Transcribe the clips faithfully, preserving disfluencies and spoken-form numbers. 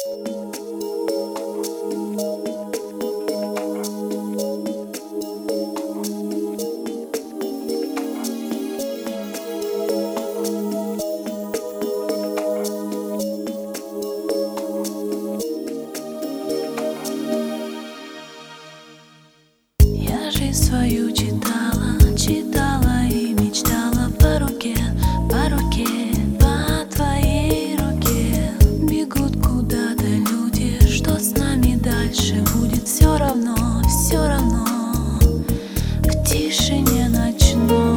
Жизнь свою читала, читала и мечтала по руке, по руке, по твоей руке. Бегут куда-то люди, что с нами дальше будет, все равно, все равно. В тишине ночной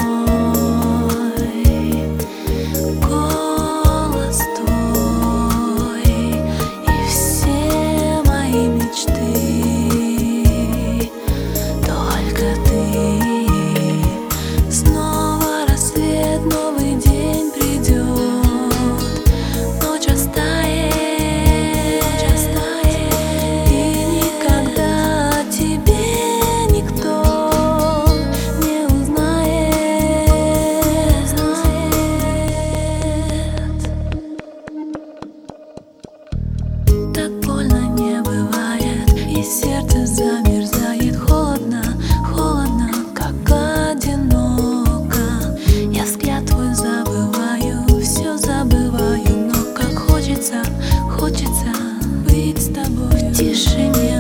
голос твой и все мои мечты. Снова рассвет, новый день придет, ночь растает, и никогда о тебе никто не узнает. Так больно не бывает, и сердце замерзает, холодно, холодно. Хочется быть с тобой в тишине.